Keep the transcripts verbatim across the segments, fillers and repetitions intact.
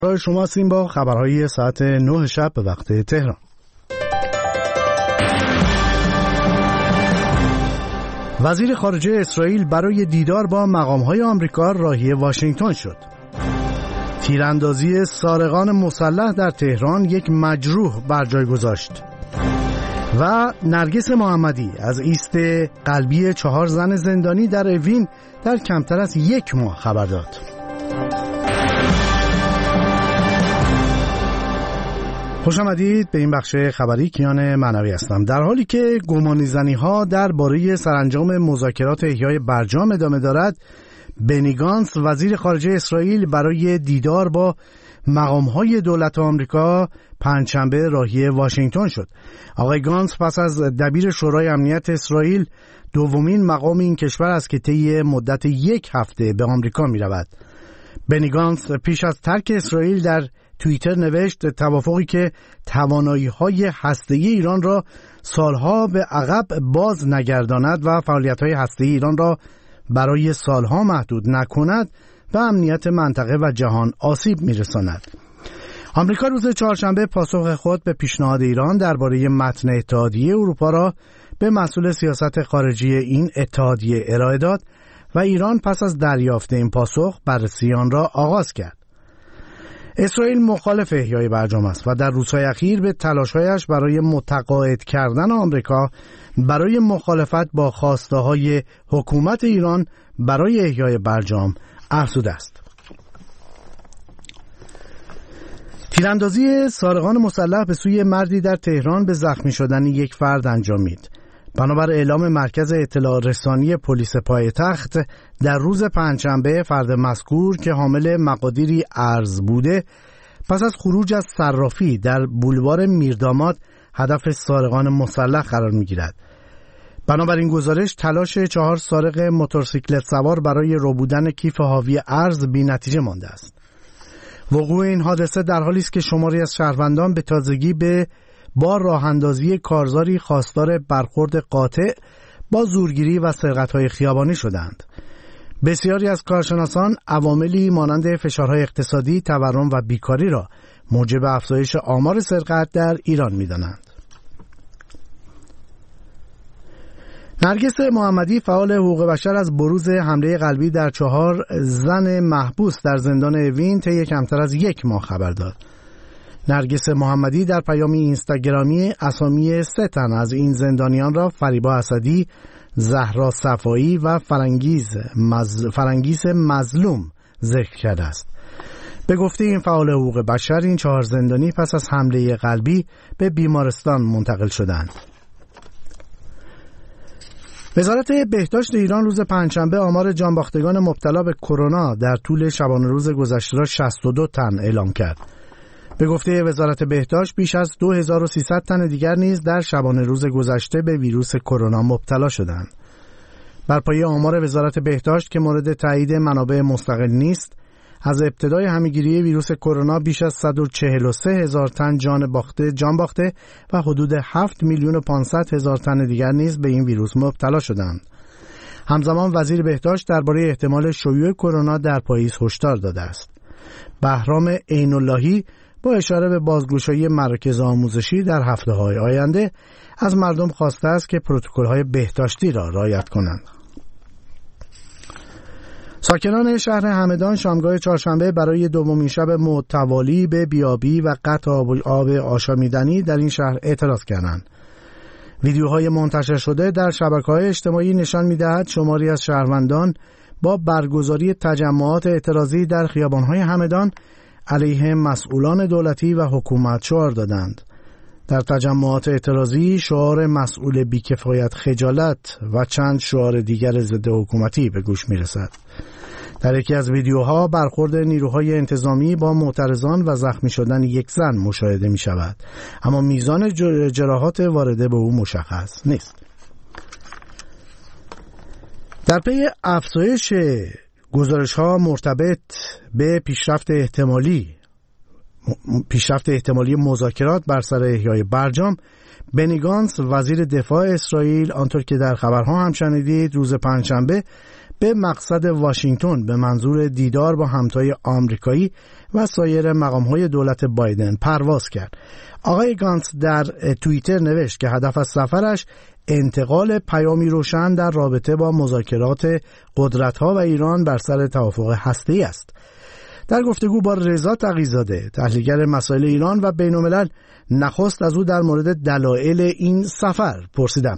برای شما هستیم با خبرهای ساعت نه شب به وقت تهران. وزیر خارجه اسرائیل برای دیدار با مقام‌های آمریکا راهی واشنگتن شد. تیراندازی سارقان مسلح در تهران یک مجروح بر جای گذاشت. و نرگس محمدی از ایست قلبی چهار زن زندانی در اوین در کمتر از یک ماه خبر داد. خوش آمدید به این بخش خبری. کیان معنوی هستم. در حالی که گمانی‌زنی ها درباره سرانجام مذاکرات احیای برجام ادامه دارد، بنی گانتز وزیر خارجه اسرائیل برای دیدار با مقام‌های دولت آمریکا پنجشنبه راهی واشنگتن شد. آقای گانتز پس از دبیر شورای امنیت اسرائیل دومین مقام این کشور است که طی مدت یک هفته به آمریکا می‌رود. بنی گانتز پیش از ترک اسرائیل در توییتر نوشت توافقی که توانایی‌های هسته‌ای ایران را سالها به عقب باز نگرداند و فعالیت‌های هسته‌ای ایران را برای سالها محدود نکند و امنیت منطقه و جهان آسیب می‌رساند. آمریکا روز چهارشنبه پاسخ خود به پیشنهاد ایران درباره متن اتحادیه اروپا را به مسئول سیاست خارجی این اتحادیه ارائه داد و ایران پس از دریافت این پاسخ بررسی آن را آغاز کرد. اسرائیل مخالف احیای برجام است و در روزهای اخیر به تلاش‌هایش برای متقاعد کردن آمریکا برای مخالفت با خواسته‌های حکومت ایران برای احیای برجام افزوده است. تیراندازی سارقان مسلح به سوی مردی در تهران به زخمی شدن یک فرد انجامید. بنابر اعلام مرکز اطلاع رسانی پلیس پایتخت در روز پنجشنبه فرد مذکور که حامل مقادیری ارز بوده پس از خروج از صرافی در بولوار میرداماد هدف سارقان مسلح قرار می‌گیرد. بنابراین گزارش تلاش چهار سارق موتورسیکلت سوار برای ربودن کیف حاوی ارز بی‌نتیجه مانده است. وقوع این حادثه در حالی است که شماری از شهروندان به تازگی به با راه اندازی کارزاری خواستار برخورد قاطع با زورگیری و سرقت‌های خیابانی شدند. بسیاری از کارشناسان عواملی مانند فشارهای اقتصادی، تورم و بیکاری را موجب افزایش آمار سرقت در ایران می‌دانند. نرگس محمدی فعال حقوق بشر از بروز حمله قلبی در چهار زن محبوس در زندان اوین طی کمتر از یک ماه خبر داد. نرگس محمدی در پیامی اینستاگرامی اسامی سه تن از این زندانیان را فریبا اسدی، زهرا صفایی و فرنگیز مز... فرنگیز مظلوم ذکر کرده است. به گفته این فعال حقوق بشر این چهار زندانی پس از حمله قلبی به بیمارستان منتقل شدند. وزارت بهداشت ایران روز پنجشنبه آمار جانباختگان مبتلا به کرونا در طول شبانه روز گذشته را شصت و دو تن اعلام کرد. به گفته وزارت بهداشت بیش از دو هزار و سیصد تن دیگر نیز در شبانه روز گذشته به ویروس کرونا مبتلا شدند. بر پایه آمار وزارت بهداشت که مورد تایید منابع مستقل نیست، از ابتدای همه‌گیری ویروس کرونا بیش از صد و چهل و سه هزار تن جان باخته جان باخته و حدود هفت میلیون و پانصد هزار تن دیگر نیز به این ویروس مبتلا شدند. همزمان وزیر بهداشت درباره احتمال شیوع کرونا در پاییز هشدار داده است. بهرام عین‌اللهی با اشاره به بازگشایی مراکز آموزشی در هفته‌های آینده از مردم خواسته است که پروتکل‌های بهداشتی را رعایت کنند. ساکنان شهر همدان شامگاه چهارشنبه برای دومین شب متوالی به بیابی و قطع آب آشامیدنی در این شهر اعتراض کردند. ویدیوهای منتشر شده در شبکه‌های اجتماعی نشان می‌دهد شماری از شهروندان با برگزاری تجمعات اعتراضی در خیابان‌های همدان علیه مسئولان دولتی و حکومت شعار دادند. در تجمعات اعتراضی شعار مسئول بیکفایت خجالت و چند شعار دیگر ضد حکومتی به گوش می‌رسد. در یکی از ویدیوها برخورد نیروهای انتظامی با معترضان و زخمی شدن یک زن مشاهده می‌شود، اما میزان جراحات وارده به او مشخص نیست. در پی افزایش گزارش‌ها مرتبط به پیشرفت احتمالی پیشرفت احتمالی مذاکرات بر سر احیای برجام، بنی گانتز وزیر دفاع اسرائیل آنطور که در خبرها هم شنیدید روز پنجشنبه به مقصد واشنگتن به منظور دیدار با همتای آمریکایی و سایر مقام‌های دولت بایدن پرواز کرد. آقای گانتز در توییتر نوشت که هدف از سفرش انتقال پیامی روشن در رابطه با مذاکرات قدرت‌ها و ایران بر سر توافق هسته‌ای است. در گفتگو با رضا تقی‌زاده، تحلیلگر مسائل ایران و بین‌الملل، نخست از او در مورد دلایل این سفر پرسیدم.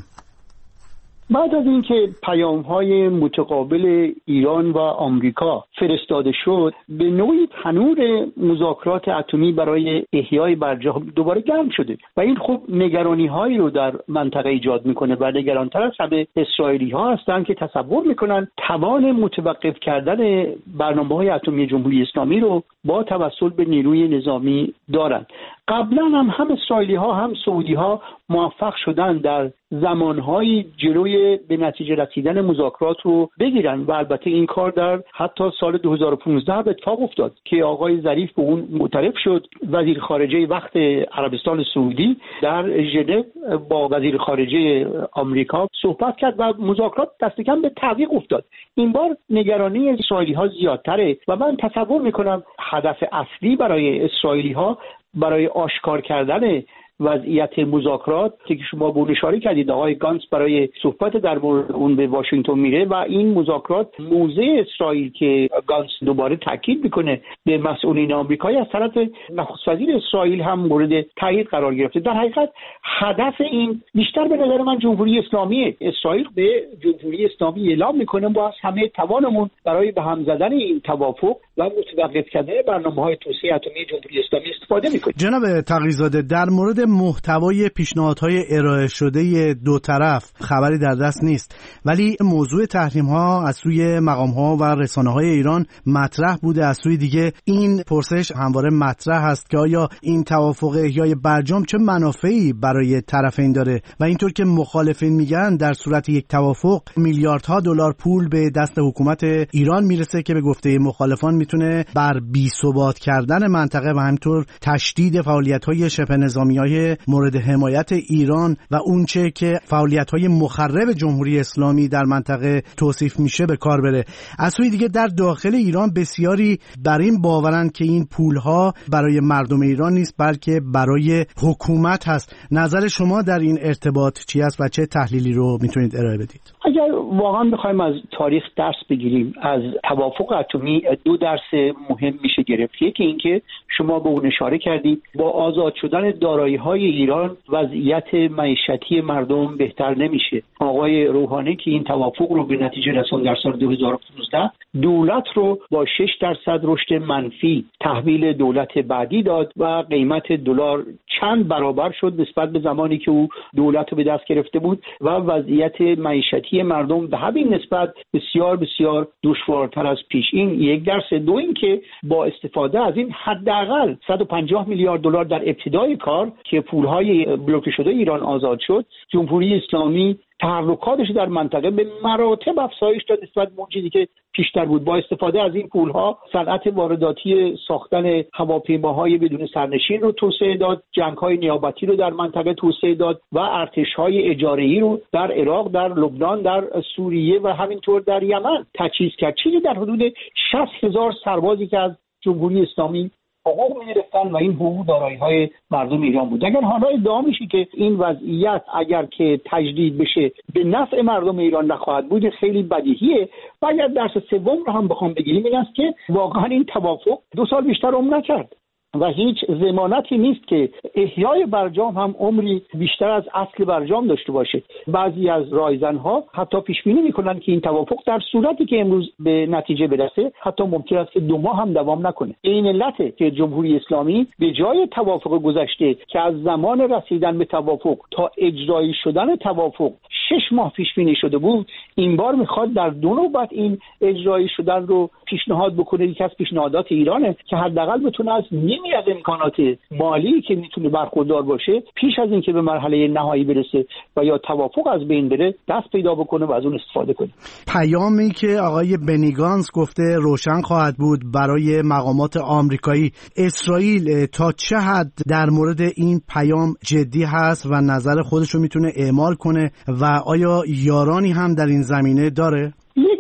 بعد از اینکه پیام‌های متقابل ایران و آمریکا فرستاده شد، به نوعی تنور مذاکرات اتمی برای احیای برجام دوباره گرم شده و این خب نگرانی‌هایی رو در منطقه ایجاد می‌کنه و نگران‌تر از همه اسرائیلی‌ها هستند که تصور می‌کنن توان متوقف کردن برنامه‌های اتمی جمهوری اسلامی رو با توسل به نیروی نظامی دارند. قبلا هم هم اسرائیلی‌ها هم سعودی‌ها موفق شدن در زمان‌های جلوی به نتیجه رسیدن مذاکرات رو بگیرن و البته این کار در حتی سال دو هزار و پانزده به اتفاق افتاد که آقای ظریف به اون معترف شد. وزیر خارجه وقت عربستان سعودی در ژنو با وزیر خارجه آمریکا صحبت کرد و مذاکرات دست کم به تعویق افتاد. این بار نگرانی اسرائیلی‌ها زیادتره و من تصور می‌کنم هدف اصلی برای اسرائیلی‌ها برای آشکار کردن وضعیت مذاکرات که شما به اون اشاره کردید، آقای گانتز برای صحبت در مورد اون به واشنگتن میره و این مذاکرات موضع اسرائیل که گانتز دوباره تاکید میکنه به مسئولین آمریکایی از طرف نخست وزیر اسرائیل هم مورد تایید قرار گرفته. در حقیقت هدف این بیشتر به نظر من جمهوری اسلامیه. اسرائیل به جمهوری اسلامی اعلام میکنه ما از همه توانمون برای به هم زدن این توافق و متوقف کردن برنامه‌های توسعه اتمی جمهوری اسلامی استفاده میکنه. جناب تقی‌زاده، در مورد محتوای پیشنهادهای ارائه شده دو طرف خبری در دست نیست، ولی موضوع تحریم‌ها از سوی مقام‌ها و رسانه‌های ایران مطرح بوده. از سوی دیگه این پرسش همواره مطرح است که آیا این توافق احیای برجام چه منافعی برای طرفین داره و اینطور که مخالفین میگن در صورت یک توافق میلیاردها دلار پول به دست حکومت ایران میرسه که به گفته مخالفان میتونه بر بی‌ثبات کردن منطقه و همینطور تشدید فعالیت‌های شبه نظامی‌های مورد حمایت ایران و اونچه که فعالیت‌های مخرب جمهوری اسلامی در منطقه توصیف میشه به کار بره. از سوی دیگه در داخل ایران بسیاری بر این باورند که این پول‌ها برای مردم ایران نیست بلکه برای حکومت هست. نظر شما در این ارتباط چی است و چه تحلیلی رو میتونید ارائه بدید؟ اگر واقعا بخوایم از تاریخ درس بگیریم، از توافق اتمی دو درس مهم میشه گرفت. یکی اینکه شما به اون اشاره کردید، با آزاد شدن دارایی‌های ایران وضعیت معیشتی مردم بهتر نمیشه. آقای روحانی که این توافق رو به نتیجه رساند در سال دو هزار و پانزده، دولت رو با شش درصد رشد منفی تحویل دولت بعدی داد و قیمت دلار چند برابر شد نسبت به زمانی که او دولت رو به دست گرفته بود و وضعیت معیشتی مردم به همین نسبت بسیار بسیار دشوارتر از پیش. این یک درس. دو این که با استفاده از این حداقل صد و پنجاه میلیارد دلار در ابتدای کار که پولهای بلوکه شده ایران آزاد شد، جمهوری اسلامی تحرکاتش در منطقه به مراتب افزایش داد نسبت به اون چیزی که پیشتر بود. با استفاده از این پولها صنعت وارداتی ساختن هواپیماهای بدون سرنشین رو توسعه داد، جنگ‌های نیابتی رو در منطقه توسعه داد و ارتش‌های اجاره‌ای رو در عراق، در لبنان، در سوریه و همینطور در یمن تجهیز کرد. چیزی در حدود شصت هزار سربازی که از جمهوری اسلامی حقوق می‌گرفتن و این حقوق دارایی‌های مردم ایران بود. اگر حالا ادعا میشه که این وضعیت اگر که تجدید بشه به نفع مردم ایران نخواهد بود، خیلی بدیهیه. و اگر درس سوم رو هم بخوام بگیریم این است که واقعا این توافق دو سال بیشتر عمر نکرد و هیچ ضمانتی نیست که احیای برجام هم عمری بیشتر از اصل برجام داشته باشه. بعضی از رایزن‌ها حتی پیش بینی می‌کنن که این توافق در صورتی که امروز به نتیجه برسه حتی ممکن است که دو ماه هم دوام نکنه. این علته که جمهوری اسلامی به جای توافق گذشته که از زمان رسیدن به توافق تا اجرایی شدن توافق شش ماه پیش بینی شده بود، این بار می‌خواد در دو نوبت این اجرایی شدن رو پیشنهاد بکنه. یکی از پیشنهادات ایرانه که حداقل بتونه از نیمی از امکانات مالی که میتونه برخوردار باشه پیش از اینکه به مرحله نهایی برسه و یا توافق از بین بره دست پیدا بکنه و از اون استفاده کنه. پیامی که آقای بنی گانتز گفته روشن خواهد بود برای مقامات آمریکایی. اسرائیل تا چه حد در مورد این پیام جدی هست و نظر خودش رو میتونه اعمال کنه و آیا یارانی هم در این زمینه داره؟ یک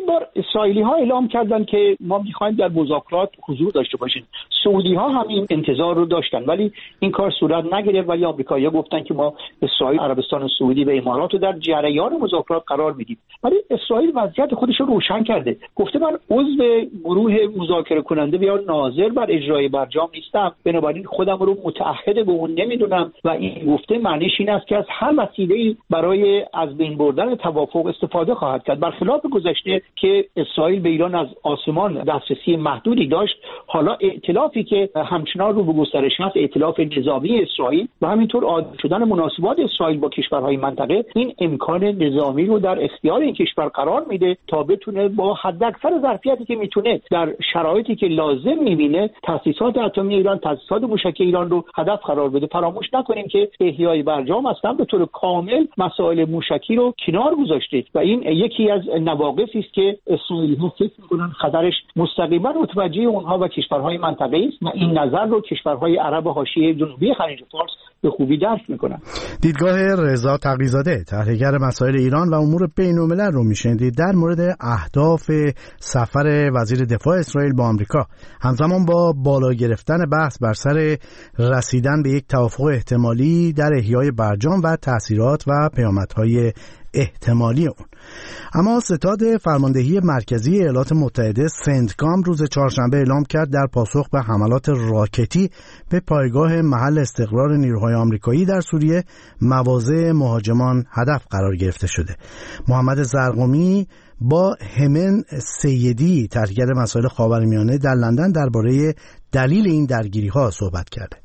بار اسرائیلی ها اعلام کردن که ما میخوایم در مذاکرات حضور داشته باشیم. سعودی ها هم این انتظار رو داشتن ولی این کار صورت نگرفت، ولی آمریکایی‌ها گفتن که ما اسرائیل، عربستان سعودی و امارات رو در جریان مذاکرات قرار میدیم. ولی اسرائیل وضعیت خودش رو روشن کرده، گفته من عضو گروه مذاکره کننده یا ناظر بر اجرای برجام نیستم، بنابراین خودم رو متعهد به اون نمیدونم و این گفته معنیش این است که از هر وسیله‌ای برای از بین بردن توافق استفاده خواهد کرد. برخلاف گذشته که اسرائیل به ایران از آسمان دسترسی محدودی داشت، حالا ائتلافی که همچنان رو به گسترش هست، ائتلاف نظامی اسرائیل و همینطور عادی شدن مناسبات اسرائیل با کشورهای منطقه، این امکان نظامی رو در اختیار این کشور قرار میده تا بتونه با حداکثر ظرفیتی که میتونه در شرایطی که لازم میبینه تاسیسات اتمی ایران، تاسیسات موشکی ایران رو هدف قرار بده. فراموش نکنیم که احیای برجام اصلا به طور کامل مسائل موشکی رو کنار گذاشته و این یکی از نواقصی است که اسرائیلی‌ها فکر می‌کنن خطرش مستقیما متوجه اونها و کشورهای منطقه است و این نظر رو کشورهای عرب حاشیه جنوبی خلیج فارس به خوبی درک می‌کنن. دیدگاه رضا تقی‌زاده، تحلیلگر مسائل ایران و امور بین‌الملل رو میشنید در مورد اهداف سفر وزیر دفاع اسرائیل با آمریکا همزمان با بالا گرفتن بحث بر سر رسیدن به یک توافق احتمالی در احیای برجام و تأثیرات و پیامدهای احتمالی اون. اما ستاد فرماندهی مرکزی ایالات متحده سنتکام روز چهارشنبه اعلام کرد در پاسخ به حملات راکتی به پایگاه محل استقرار نیروهای آمریکایی در سوریه مواضع مهاجمان هدف قرار گرفته شده. محمد زرقمی با همن سیدی، تحلیلگر مسائل خاورمیانه در لندن، درباره دلیل این درگیری‌ها صحبت کرده.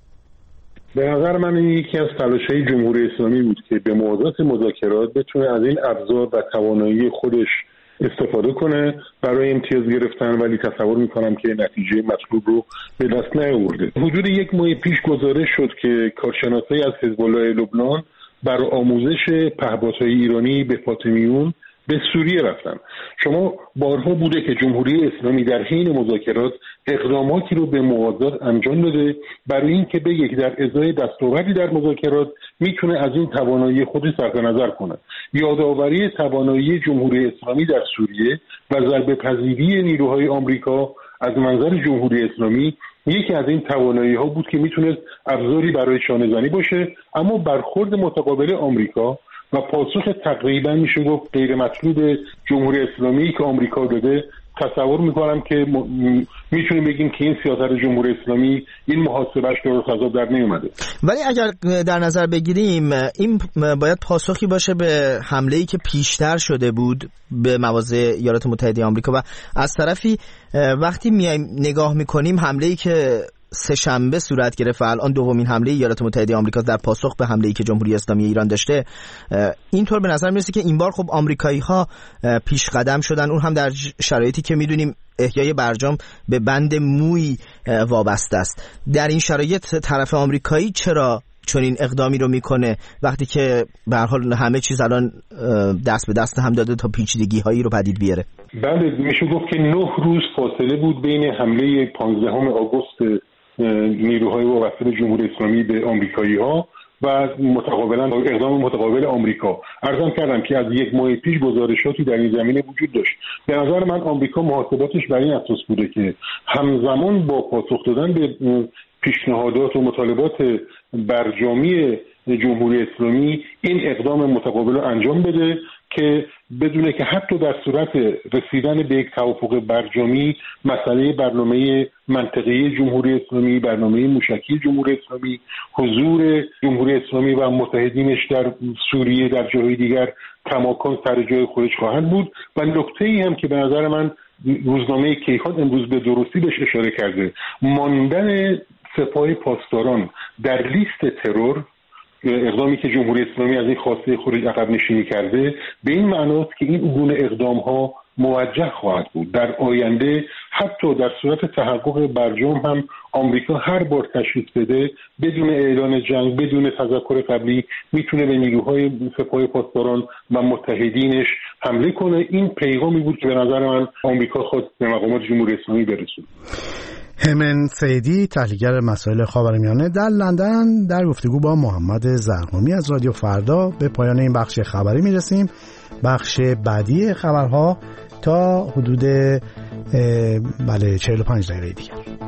به نظر من این یکی از تلاش‌های جمهوری اسلامی بود که به موازات مذاکرات بتونه از این ابزار و توانایی خودش استفاده کنه برای امتیاز گرفتن، ولی تصور میکنم که نتیجه مطلوب رو به دست نیاورده. حدود یک ماه پیش گزارش شد که کارشناسایی از حزب الله لبنان برای آموزش پهپادهای ایرانی به فاطمیون به سوریه رفتن. شما بارها بوده که جمهوری اسلامی در حین مذاکرات اقداماتی رو به موازات انجام داده برای این که بگه که در ازای دستاوردی در مذاکرات میتونه از این توانایی خودش صرف نظر کنه. یادآوری توانایی جمهوری اسلامی در سوریه و ضربه پذیری نیروهای آمریکا از منظر جمهوری اسلامی یکی از این توانایی ها بود که میتونه ابزاری برای شانه‌زنی باشه، اما برخورد متقابل آمریکا و پاسخ تقریبا میشه گفت غیر مطلوب جمهوری اسلامی که آمریکا داده، تصور میکنم که میتونیم بگیم که این سیاست جمهوری اسلامی این محاسبهش درست حساب در نیومده. ولی اگر در نظر بگیریم این باید پاسخی باشه به حمله‌ای که پیشتر شده بود به مواضع ایالات متحده آمریکا و از طرفی وقتی میایم نگاه میکنیم حمله‌ای که سه شنبه صورت گرفت و الان دومین حمله ایالات متحده آمریکا در پاسخ به حمله‌ای که جمهوری اسلامی ایران داشته، اینطور به نظر میرسه که این بار خب آمریکایی‌ها پیش قدم شدن، اون هم در شرایطی که میدونیم احیای برجام به بند موی وابسته است. در این شرایط طرف آمریکایی چرا چنین اقدامی رو میکنه وقتی که به هر حال همه چیز الان دست به دست هم داده تا پیچیدگی‌هایی رو پدید بیاره؟ بله، میشه گفت که نه روز فاصله بود بین حمله پانزدهم آگوست نیروهای وابسته به جمهوری اسلامی به آمریکایی‌ها و متقابلا اقدام متقابل آمریکا. عرضم کردم که از یک ماه پیش گزارشاتی در این زمینه وجود داشت. به نظر من آمریکا محاسباتش بر این اساس بوده که همزمان با پاسخ دادن به پیشنهادات و مطالبات برجامی جمهوری اسلامی این اقدام متقابل رو انجام بده که بدونه که حتی در صورت رسیدن به یک توافق برجامی مسئله برنامه منطقه‌ای جمهوری اسلامی، برنامه موشکی جمهوری اسلامی، حضور جمهوری اسلامی و متحدینش در سوریه در جاهای دیگر کماکان سر جای خودش خواهد بود. و نکته‌ای هم که به نظر من روزنامه کیهان امروز به درستی بهش اشاره کرده، ماندن سپاه پاسداران در لیست ترور، اقدامی که جمهوری اسلامی از این خواسته خودش عقب نشینی کرده، به این معناست که این گونه اقدام ها موجه خواهد بود در آینده. حتی در صورت تحقق برجام هم آمریکا هر بار تشخیص بده بدون اعلان جنگ، بدون تذکر قبلی میتونه به نیروهای سپاه پاسداران و متحدینش حمله کنه. این پیغامی بود که به نظر من آمریکا خواست به مقامات جمهوری اسلامی برسونه. همن سیدی، تحلیلگر مسائل خاورمیانه در لندن، در گفتگو با محمد زرقمی از رادیو فردا به پایان این بخش خبری میرسیم. بخش بعدی خبرها تا حدود بله چهل و پنج دقیقه دیگر.